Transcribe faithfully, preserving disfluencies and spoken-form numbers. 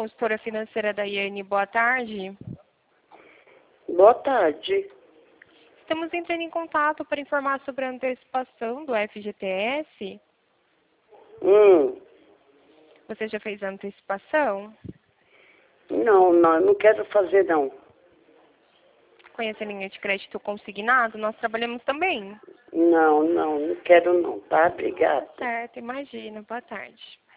consultora financeira da Iane. Boa tarde. Boa tarde. Estamos entrando em contato para informar sobre a antecipação do F G T S. Hum. Você já fez a antecipação? Não, não, eu não quero fazer, não. Conhece a linha de crédito consignado? Nós trabalhamos também. Não, não, não quero não, tá? Obrigada. Certo, imagina. Boa tarde.